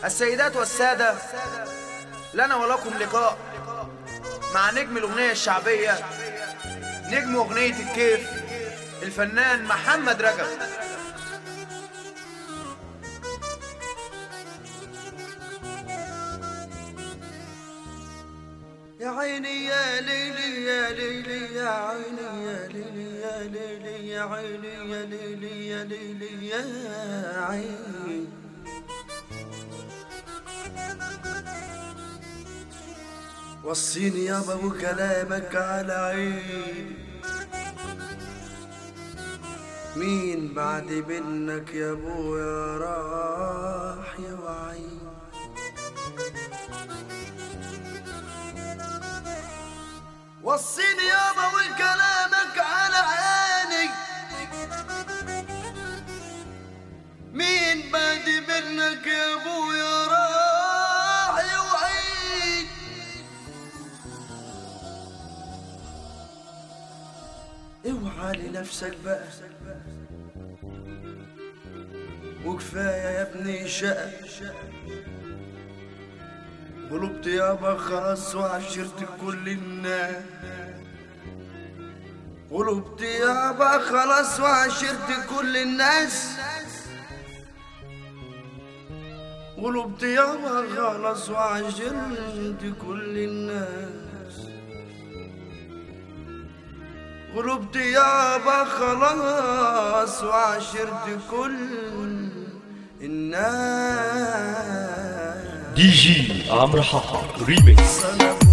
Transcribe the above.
السيدات والسادة، لنا ولكم لقاء مع نجم الأغنية الشعبية، نجم أغنية الكيف، الفنان محمد رجب. يا عيني يا ليلي يا ليلي يا عيني يا ليلي يا ليلي يا عيني يا ليلي يا ليلي يا عيني، وصيني يابا وكلامك على عيني، مين بعد منك يا ابويا راح يا وعيني، وصيني يابا وكلامك على عيني، مين بعد منك يا ابويا راح يوعيك، اوعى لنفسك بقى وكفايه يا ابني شقة، قلوبت يابا خلاص وعشرت كل الناس، قلوبت يابا خلاص وعشرت كل الناس، قلوبت يابا خلاص وعشرت كل الناس، قلوبت يابا خلاص وعشرت كل الناس. دي جي عمرو حاحة ريميكس.